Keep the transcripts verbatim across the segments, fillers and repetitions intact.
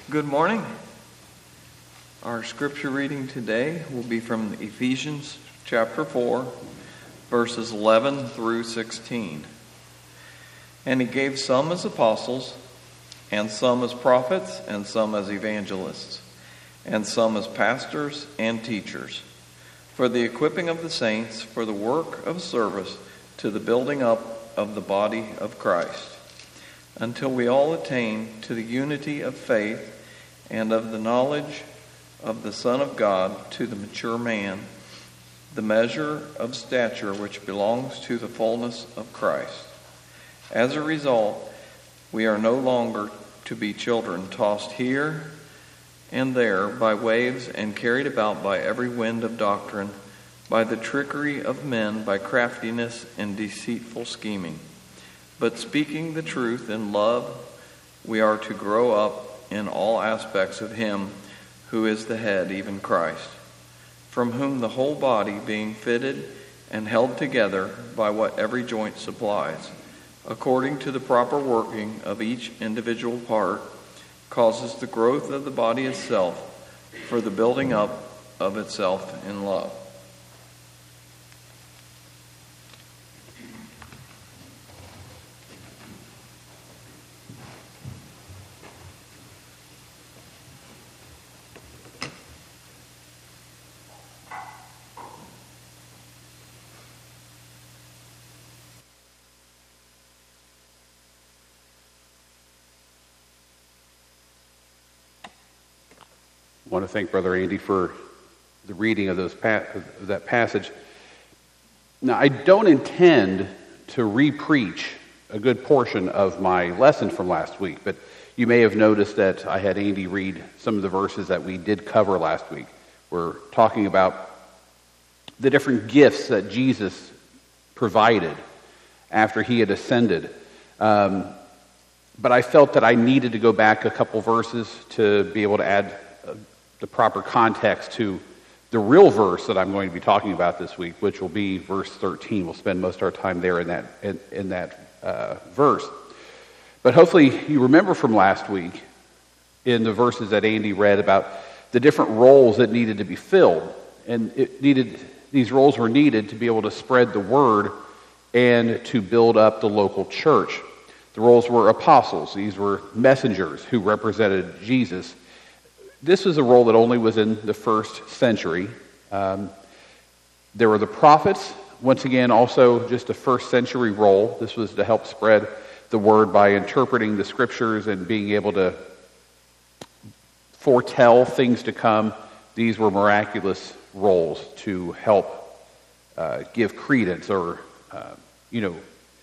Good morning. Our scripture reading today will be from Ephesians chapter four, verses eleven through sixteen. And he gave some as apostles, and some as prophets, and some as evangelists, and some as pastors and teachers, for the equipping of the saints, for the work of service, to the building up of the body of Christ, until we all attain to the unity of faith and of the knowledge of the Son of God, to the mature man, the measure of stature which belongs to the fullness of Christ. As a result, we are no longer to be children tossed here and there by waves and carried about by every wind of doctrine, by the trickery of men, by craftiness and deceitful scheming. But speaking the truth in love, we are to grow up in all aspects of Him who is the head, even Christ, from whom the whole body, being fitted and held together by what every joint supplies, according to the proper working of each individual part, causes the growth of the body itself for the building up of itself in love. I want to thank Brother Andy for the reading of those pa- of that passage. Now, I don't intend to re-preach a good portion of my lesson from last week, but you may have noticed that I had Andy read some of the verses that we did cover last week. We're talking about the different gifts that Jesus provided after he had ascended. Um, but I felt that I needed to go back a couple verses to be able to add uh, the proper context to the real verse that I'm going to be talking about this week, which will be verse thirteen. We'll spend most of our time there in that in, in that uh, verse. But hopefully you remember from last week in the verses that Andy read about the different roles that needed to be filled, and it needed these roles were needed to be able to spread the word and to build up the local church. The roles were apostles; these were messengers who represented Jesus. This was a role that only was in the first century. Um, there were the prophets, once again, also just a first century role. This was to help spread the word by interpreting the scriptures and being able to foretell things to come. These were miraculous roles to help uh, give credence or, uh, you know,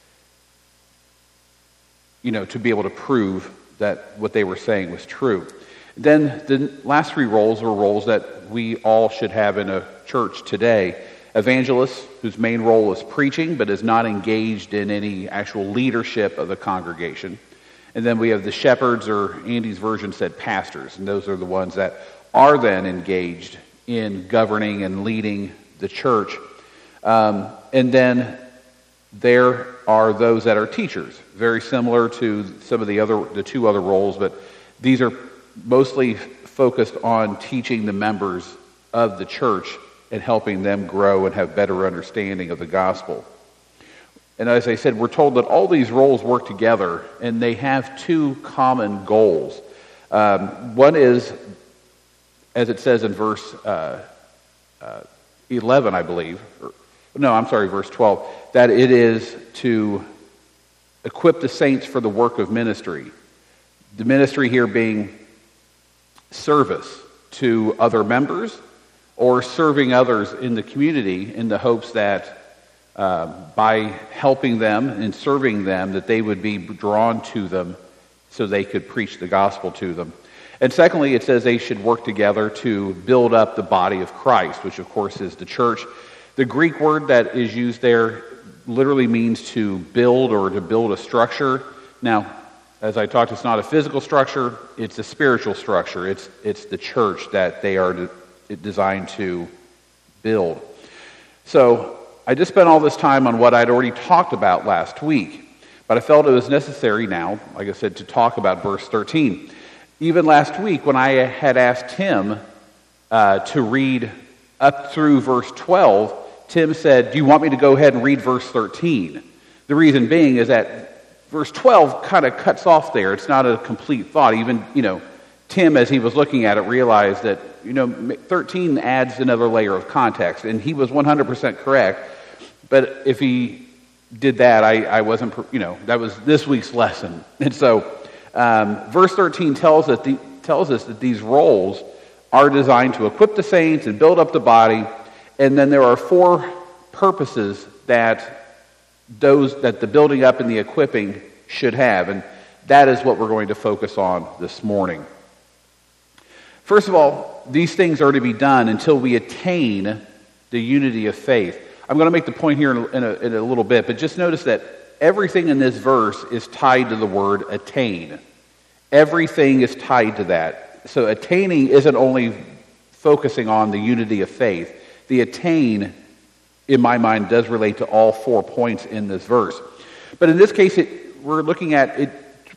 you know, to be able to prove that what they were saying was true. Then the last three roles were roles that we all should have in a church today. Evangelists, whose main role is preaching, but is not engaged in any actual leadership of the congregation. And then we have the shepherds, or Andy's version said pastors, and those are the ones that are then engaged in governing and leading the church. Um, and then there are those that are teachers, very similar to some of the other, the two other roles, but these are mostly focused on teaching the members of the church and helping them grow and have better understanding of the gospel. And as I said, we're told that all these roles work together, and they have two common goals. Um, one is, as it says in verse uh, uh, eleven, I believe, or, no, I'm sorry, verse twelve, that it is to equip the saints for the work of ministry. The ministry here being service to other members or serving others in the community in the hopes that uh, by helping them and serving them that they would be drawn to them so they could preach the gospel to them. And secondly, it says they should work together to build up the body of Christ, which of course is the church. The Greek word that is used there literally means to build or to build a structure. Now, as I talked, it's not a physical structure, it's a spiritual structure. It's it's the church that they are de- designed to build. So I just spent all this time on what I'd already talked about last week, but I felt it was necessary now, like I said, to talk about verse thirteen. Even last week when I had asked Tim uh, to read up through verse twelve, Tim said, do you want me to go ahead and read verse thirteen? The reason being is that verse twelve kind of cuts off there. It's not a complete thought. Even, you know, Tim, as he was looking at it, realized that, you know, thirteen adds another layer of context, and he was one hundred percent correct. But if he did that, I, I wasn't, you know, that was this week's lesson. And so um, verse thirteen tells us, the, tells us that these roles are designed to equip the saints and build up the body, and then there are four purposes that those that the building up and the equipping should have, and that is what we're going to focus on this morning. First of all, these things are to be done until we attain the unity of faith. I'm going to make the point here in a, in a, in a little bit, but just notice that everything in this verse is tied to the word attain. Everything is tied to that. So attaining isn't only focusing on the unity of faith. The attain, in my mind, does relate to all four points in this verse. But in this case, it, we're looking at it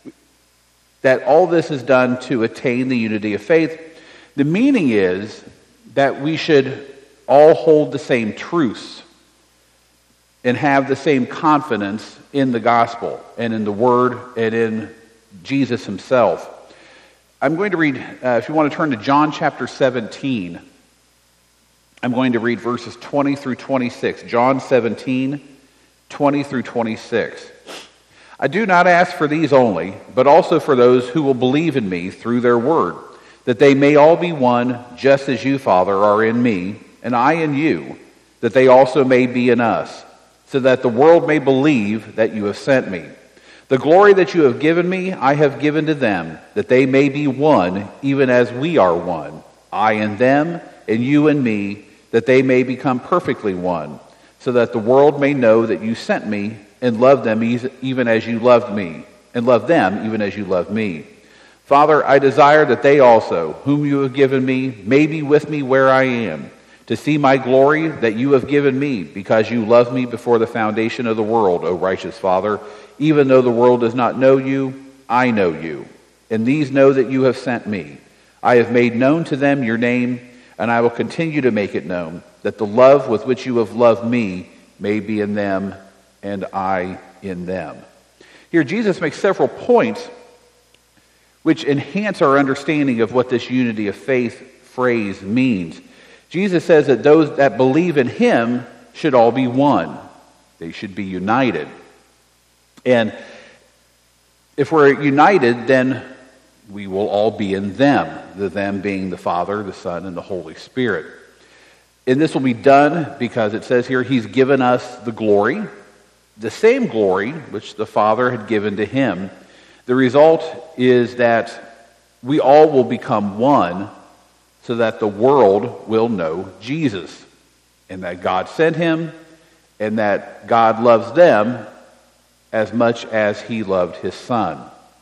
that all this is done to attain the unity of faith. The meaning is that we should all hold the same truths and have the same confidence in the gospel and in the word and in Jesus himself. I'm going to read, uh, if you want to turn to John chapter seventeen, I'm going to read verses twenty through twenty-six. John seventeen, twenty through twenty-six. I do not ask for these only, but also for those who will believe in me through their word, that they may all be one, just as you, Father, are in me, and I in you, that they also may be in us, so that the world may believe that you have sent me. The glory that you have given me, I have given to them, that they may be one, even as we are one, I and them, and you and me, that they may become perfectly one, so that the world may know that you sent me and loved them even as you loved me, and loved them even as you loved me. Father, I desire that they also, whom you have given me, may be with me where I am, to see my glory that you have given me, because you loved me before the foundation of the world, O righteous Father. Even though the world does not know you, I know you, and these know that you have sent me. I have made known to them your name, and I will continue to make it known, that the love with which you have loved me may be in them, and I in them. Here, Jesus makes several points which enhance our understanding of what this unity of faith phrase means. Jesus says that those that believe in him should all be one. They should be united. And if we're united, then we will all be in them, the them being the Father, the Son, and the Holy Spirit. And this will be done because it says here, he's given us the glory, the same glory which the Father had given to him. The result is that we all will become one, so that the world will know Jesus, and that God sent him, and that God loves them as much as he loved his Son.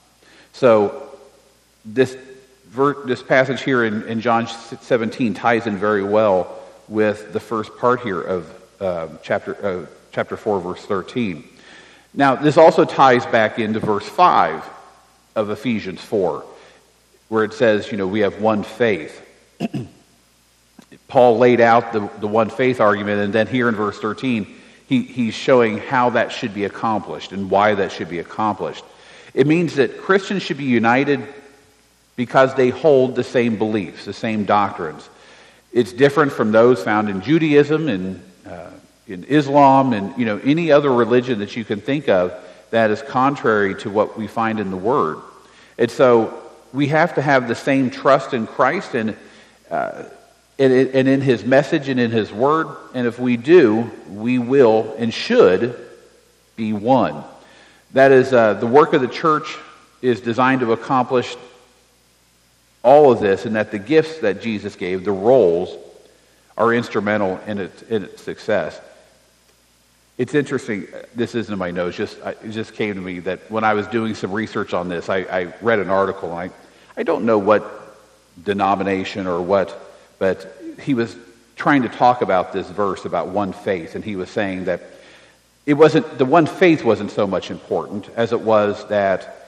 So this this passage here in, in John seventeen ties in very well with the first part here of uh, chapter uh, chapter four, verse thirteen. Now, this also ties back into verse five of Ephesians four, where it says, you know, we have one faith. Paul laid out the, the one faith argument, and then here in verse thirteen, he, he's showing how that should be accomplished and why that should be accomplished. It means that Christians should be united because they hold the same beliefs, the same doctrines. It's different from those found in Judaism and uh, in Islam and, you know, any other religion that you can think of that is contrary to what we find in the Word. And so we have to have the same trust in Christ and uh, and, and in his message and in his word. And if we do, we will and should be one. That is, uh, the work of the church is designed to accomplish all of this, and that the gifts that Jesus gave, the roles, are instrumental in its, in its success. It's interesting, this isn't in my notes, just, it just came to me that when I was doing some research on this, I, I read an article, and I, I don't know what denomination or what, but he was trying to talk about this verse about one faith, and he was saying that it wasn't, the one faith wasn't so much important as it was that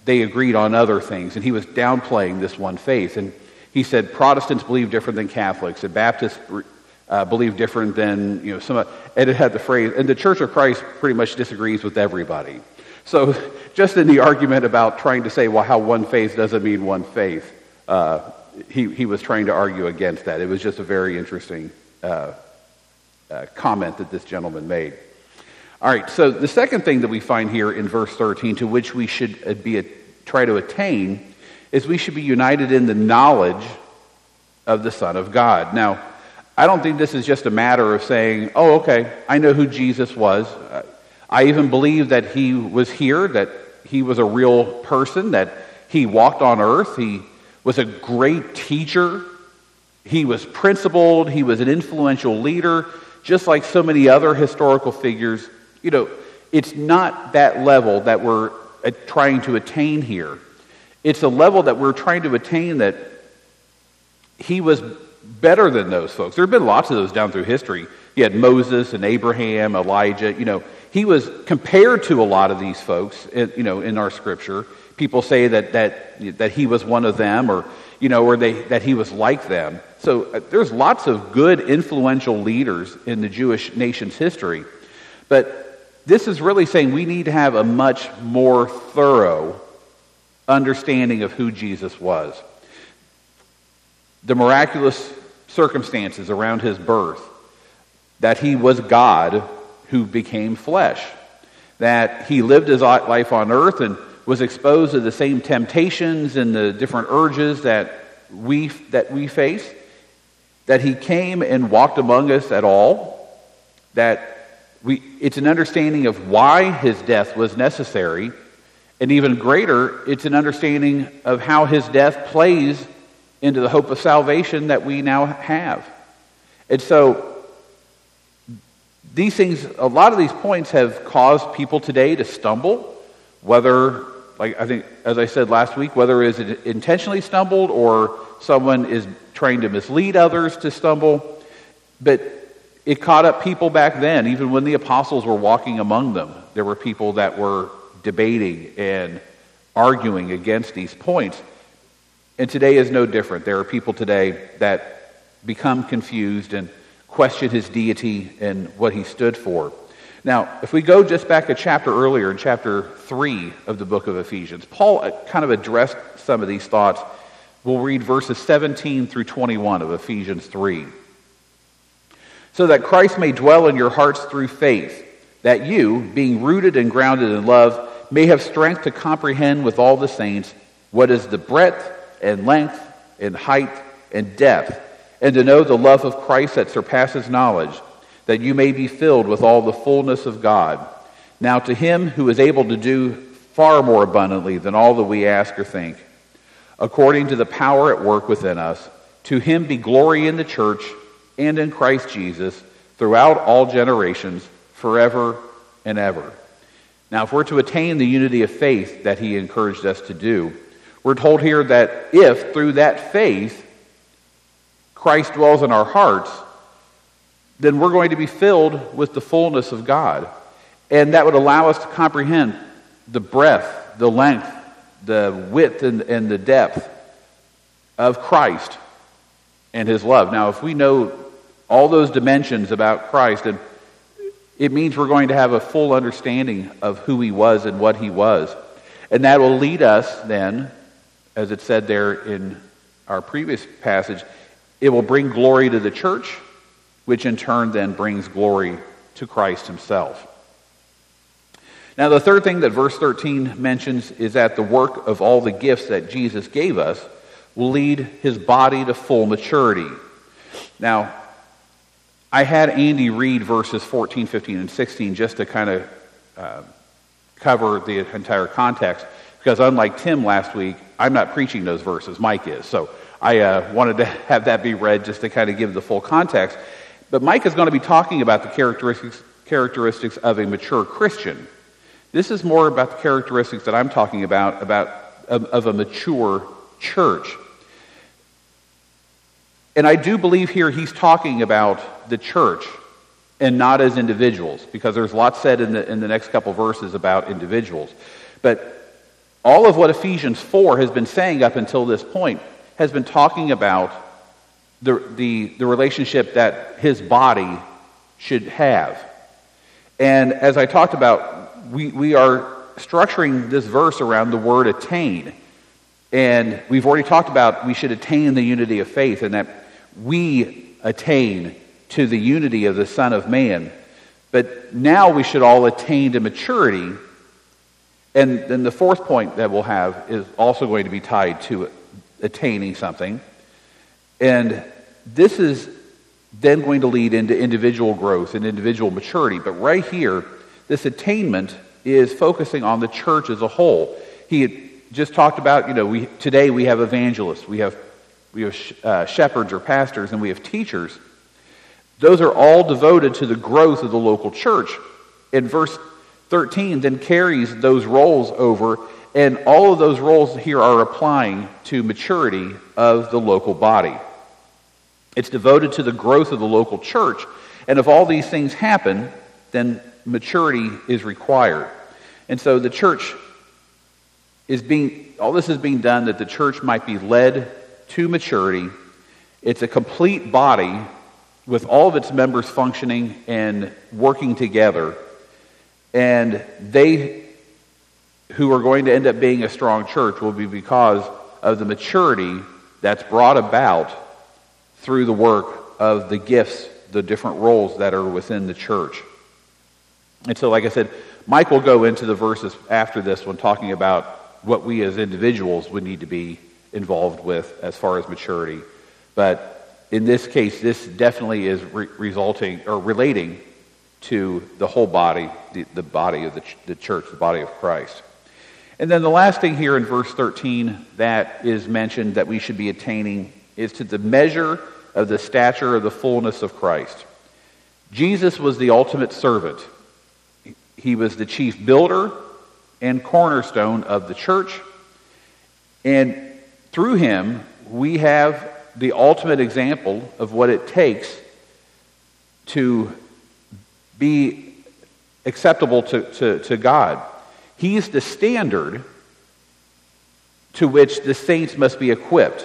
they agreed on other things, and he was downplaying this one faith. And he said Protestants believe different than Catholics, and Baptists uh, believe different than, you know, some, and it had the phrase, and the Church of Christ pretty much disagrees with everybody. So just in the argument about trying to say, well, how one faith doesn't mean one faith, uh, he, he was trying to argue against that. It was just a very interesting uh, uh, comment that this gentleman made. All right, so the second thing that we find here in verse thirteen, to which we should be a, try to attain, is we should be united in the knowledge of the Son of God. Now, I don't think this is just a matter of saying, oh, okay, I know who Jesus was. I even believe that he was here, that he was a real person, that he walked on earth, he was a great teacher, he was principled, he was an influential leader, just like so many other historical figures. You know, it's not that level that we're trying to attain here. It's a level that we're trying to attain that he was better than those folks. There have been lots of those down through history. You had Moses and Abraham, Elijah. You know, he was compared to a lot of these folks, in, you know, in our scripture. People say that that that he was one of them, or you know, or they that he was like them. So uh, there's lots of good, influential leaders in the Jewish nation's history, but this is really saying we need to have a much more thorough understanding of who Jesus was. The miraculous circumstances around his birth, that he was God who became flesh, that he lived his life on earth and was exposed to the same temptations and the different urges that we that we face, that he came and walked among us at all, that we it's an understanding of why his death was necessary, and even greater, it's an understanding of how his death plays into the hope of salvation that we now have. And so these things, a lot of these points have caused people today to stumble, whether, like I think, as I said last week, whether it is intentionally stumbled or someone is trying to mislead others to stumble. But it caught up people back then, even when the apostles were walking among them. There were people that were debating and arguing against these points. And today is no different. There are people today that become confused and question his deity and what he stood for. Now, if we go just back a chapter earlier, in chapter three of the book of Ephesians, Paul kind of addressed some of these thoughts. We'll read verses seventeen through twenty-one of Ephesians three. So that Christ may dwell in your hearts through faith, that you, being rooted and grounded in love, may have strength to comprehend with all the saints what is the breadth and length and height and depth, and to know the love of Christ that surpasses knowledge, that you may be filled with all the fullness of God. Now to him who is able to do far more abundantly than all that we ask or think, according to the power at work within us, to him be glory in the church and in Christ Jesus throughout all generations, forever and ever. Now, if we're to attain the unity of faith that he encouraged us to do, we're told here that if, through that faith, Christ dwells in our hearts, then we're going to be filled with the fullness of God. And that would allow us to comprehend the breadth, the length, the width, and, and the depth of Christ and his love. Now, if we know all those dimensions about Christ, then it means we're going to have a full understanding of who he was and what he was. And that will lead us then, as it said there in our previous passage, it will bring glory to the church, which in turn then brings glory to Christ himself. Now, the third thing that verse thirteen mentions is that the work of all the gifts that Jesus gave us will lead his body to full maturity. Now, I had Andy read verses fourteen, fifteen, and sixteen just to kind of uh, cover the entire context, because unlike Tim last week, I'm not preaching those verses, Mike is. So I uh, wanted to have that be read just to kind of give the full context. But Mike is going to be talking about the characteristics characteristics of a mature Christian. This is more about the characteristics that I'm talking about, about of, of a mature church. And I do believe here he's talking about the church and not as individuals, because there's lots said in the in the next couple verses about individuals. But all of what Ephesians four has been saying up until this point has been talking about the, the, the relationship that his body should have. And as I talked about, we, we are structuring this verse around the word attain. And we've already talked about we should attain the unity of faith, and that we attain to the unity of the Son of Man. But now we should all attain to maturity. And then the fourth point that we'll have is also going to be tied to attaining something. And this is then going to lead into individual growth and individual maturity. But right here, this attainment is focusing on the church as a whole. He had just talked about, you know, we today we have evangelists, we have we have uh, shepherds or pastors, and we have teachers. Those are all devoted to the growth of the local church. And verse thirteen then carries those roles over, and all of those roles here are applying to maturity of the local body. It's devoted to the growth of the local church. And if all these things happen, then maturity is required. And so the church is being, all this is being done that the church might be led to maturity. It's a complete body with all of its members functioning and working together. And they who are going to end up being a strong church will be because of the maturity that's brought about through the work of the gifts, the different roles that are within the church. And so, like I said, Mike will go into the verses after this one talking about what we as individuals would need to be involved with as far as maturity. But in this case, this definitely is re- resulting or relating to the whole body, the, the body of the, ch- the church, the body of Christ. And then the last thing here in verse thirteen that is mentioned that we should be attaining is to the measure of the stature of the fullness of Christ. Jesus was the ultimate servant. He was the chief builder and cornerstone of the church. And through him, we have the ultimate example of what it takes to be acceptable to, to, to God. He's the standard to which the saints must be equipped.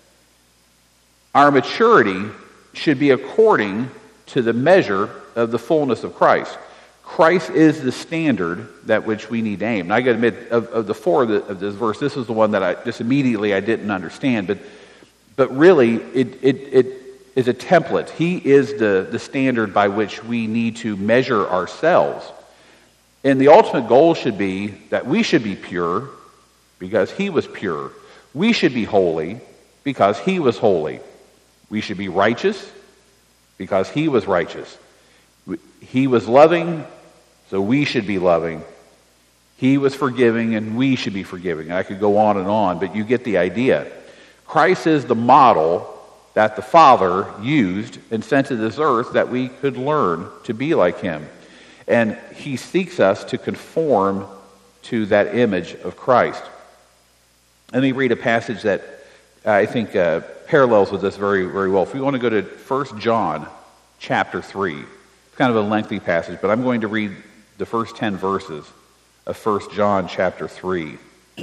Our maturity should be according to the measure of the fullness of Christ. Christ is the standard that which we need to aim. Now, I got to admit, of, of the four of, the, of this verse, this is the one that I just immediately I didn't understand. But but really, it it, it is a template. He is the, the standard by which we need to measure ourselves. And the ultimate goal should be that we should be pure because he was pure. We should be holy because he was holy. We should be righteous because he was righteous. He was loving, so we should be loving. He was forgiving, and we should be forgiving. I could go on and on, but you get the idea. Christ is the model that the Father used and sent to this earth that we could learn to be like him. And he seeks us to conform to that image of Christ. Let me read a passage that I think uh, parallels with this very, very well. If we want to go to First John chapter three, it's kind of a lengthy passage, but I'm going to read the first ten verses of First John chapter three.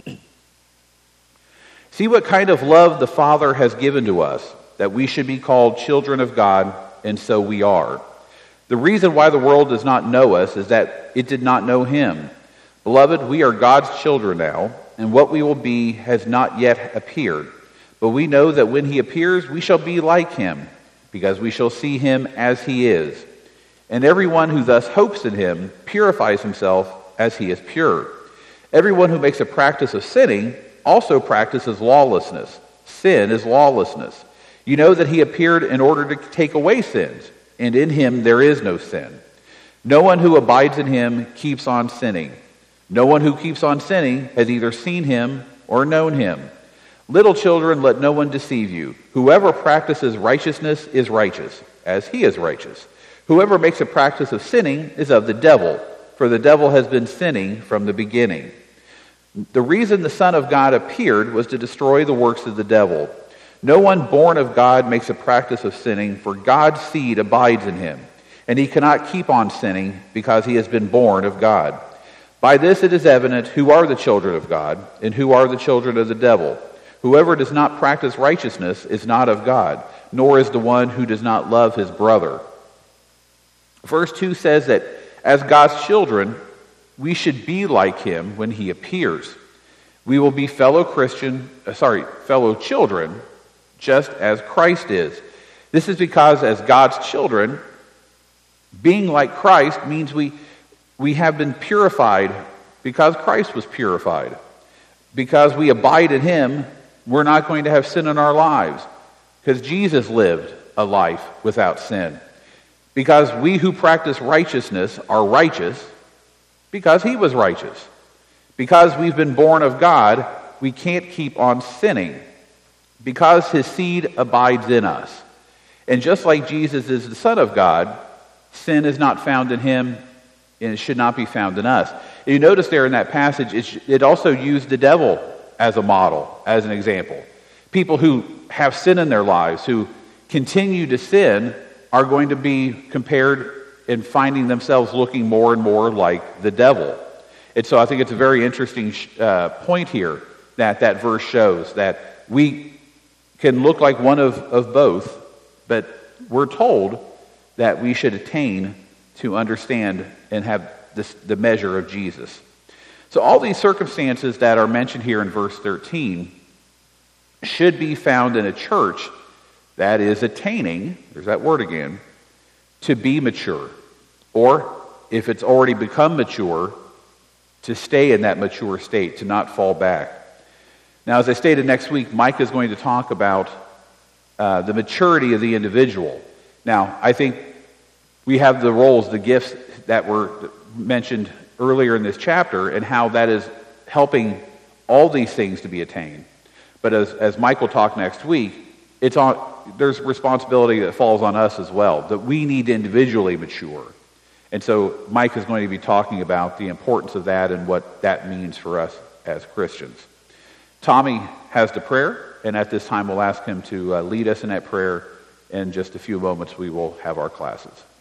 See what kind of love the Father has given to us, that we should be called children of God, and so we are. The reason why the world does not know us is that it did not know him. Beloved, we are God's children now, and what we will be has not yet appeared. But we know that when he appears, we shall be like him, because we shall see him as he is. And everyone who thus hopes in him purifies himself as he is pure. Everyone who makes a practice of sinning also practices lawlessness. Sin is lawlessness. You know that he appeared in order to take away sins, and in him there is no sin. No one who abides in him keeps on sinning. No one who keeps on sinning has either seen him or known him. Little children, let no one deceive you. Whoever practices righteousness is righteous, as he is righteous. Whoever makes a practice of sinning is of the devil, for the devil has been sinning from the beginning. The reason the Son of God appeared was to destroy the works of the devil. No one born of God makes a practice of sinning, for God's seed abides in him, and he cannot keep on sinning because he has been born of God. By this it is evident who are the children of God and who are the children of the devil. Whoever does not practice righteousness is not of God, nor is the one who does not love his brother. Verse two says that as God's children, we should be like him when he appears. We will be fellow Christian, uh, sorry, fellow children, just as Christ is. This is because as God's children, being like Christ means we, we have been purified because Christ was purified. Because we abide in him, we're not going to have sin in our lives. Because Jesus lived a life without sin. Because we who practice righteousness are righteous because he was righteous. Because we've been born of God, we can't keep on sinning. Because his seed abides in us. And just like Jesus is the Son of God, sin is not found in him and it should not be found in us. You notice there in that passage, it also used the devil as a model, as an example. People who have sin in their lives, who continue to sin, are going to be compared and finding themselves looking more and more like the devil. And so I think it's a very interesting uh, point here that that verse shows, that we can look like one of, of both, but we're told that we should attain to understand and have this, the measure of Jesus. So all these circumstances that are mentioned here in verse thirteen should be found in a church that is attaining, there's that word again, to be mature. Or, if it's already become mature, to stay in that mature state, to not fall back. Now, as I stated, next week, Mike is going to talk about uh, the maturity of the individual. Now, I think we have the roles, the gifts that were mentioned earlier in this chapter, and how that is helping all these things to be attained. But as, as Mike will talk next week, it's on, there's responsibility that falls on us as well, that we need to individually mature. And so Mike is going to be talking about the importance of that and what that means for us as Christians. Tommy has the prayer, and at this time we'll ask him to uh, lead us in that prayer. In just a few moments we will have our classes.